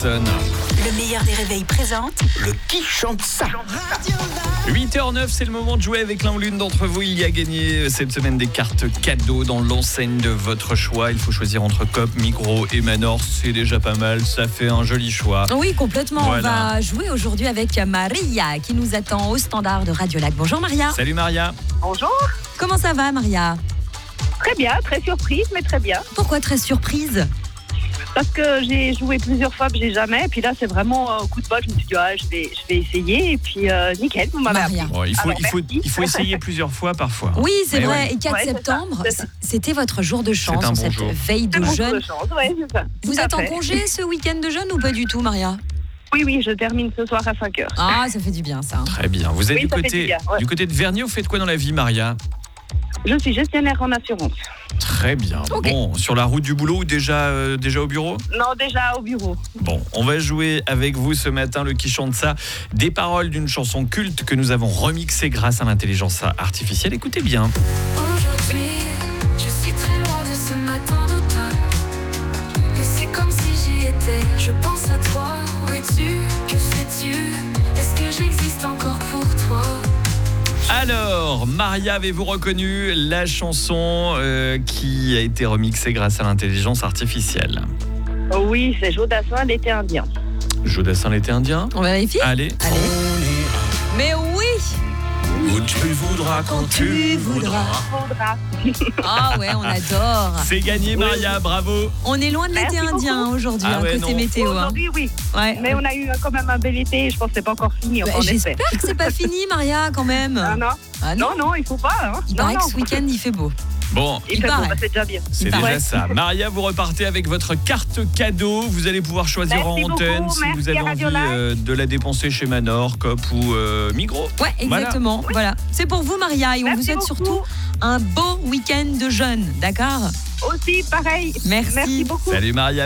Le meilleur des réveils présente Le qui chante ça. 8h09, c'est le moment de jouer avec l'un ou l'une d'entre vous. Il y a gagné cette semaine des cartes cadeaux dans l'enseigne de votre choix. Il faut choisir entre Coop, Migros et Manor. C'est déjà pas mal, ça fait un joli choix. Oui, complètement. Voilà. On va jouer aujourd'hui avec Maria qui nous attend au standard de Radio Lac. Bonjour Maria. Salut Maria. Bonjour, Comment ça va Maria? très bien, très surprise, mais très bien. Pourquoi très surprise? Parce que j'ai joué plusieurs fois, mais j'ai jamais. Et puis là, c'est vraiment un coup de bol. Je me suis dit, je vais essayer. Et puis, nickel, vous m'avez Maria. appris. Bon, il Alors, merci. faut essayer plusieurs fois parfois. Oui, c'est Mais vrai. ouais. Et 4 Ouais, c'est ça, septembre, c'est ça. c'était votre jour de chance C'est un en bon cette jour. veille C'est de mon jour jeûne. de chance, ouais, c'est ça. Vous Tout à êtes en fait. congé ce week-end de jeûne ou pas du tout Maria? Oui, je termine ce soir à 5h. Ah, ça fait du bien ça. Très bien. Vous êtes Oui, ça fait du bien, ouais. du côté de Vernier, vous faites quoi dans la vie, Maria? Je suis gestionnaire en assurance. Très bien. Ok. Bon, sur la route du boulot ou déjà au bureau? Non, déjà au bureau. Bon, on va jouer avec vous ce matin le qui chante ça, des paroles d'une chanson culte que nous avons remixée grâce à l'intelligence artificielle. Écoutez bien. Aujourd'hui, je suis très loin de ce matin d'automne. Et c'est comme si j'y étais. Je pense à toi. Où es-tu? Que fais-tu? Est-ce que j'existe encore pour toi? Alors, Maria, avez-vous reconnu la chanson qui a été remixée grâce à l'intelligence artificielle? Oui, c'est Jodassin, l'été indien. Jodassin l'été indien? On va vérifier? Allez. Allez. Mais oui. Où tu voudras quand Tu voudras. Faudra. Ah ouais, on adore. C'est gagné, Maria, bravo. On est loin de l'été Merci indien beaucoup. aujourd'hui, Ah ouais, côté non. météo. Hein. Aujourd'hui, oui. Ouais. Mais on a eu quand même un bel été. Je pense que c'est pas encore fini. Bah, On espère. j'espère que c'est pas fini, Maria, quand même. Ah, non. Ah non, Non, il faut pas. Hein. il Non, paraît que non. ce week-end il fait beau. Bon, Il il fait paraît. bon, bah, c'est déjà bien. c'est paraît. déjà ça. Maria, vous repartez avec votre carte cadeau. Vous allez pouvoir choisir Merci en antenne beaucoup, si vous merci avez à envie Radio Lac. de la dépenser chez Manor, Coop ou Migros. Ouais, exactement. Voilà. C'est pour vous, Maria, et on Merci vous souhaite beaucoup. surtout un beau week-end de jeûne, d'accord? Aussi, pareil. Merci. Merci beaucoup. Salut Maria.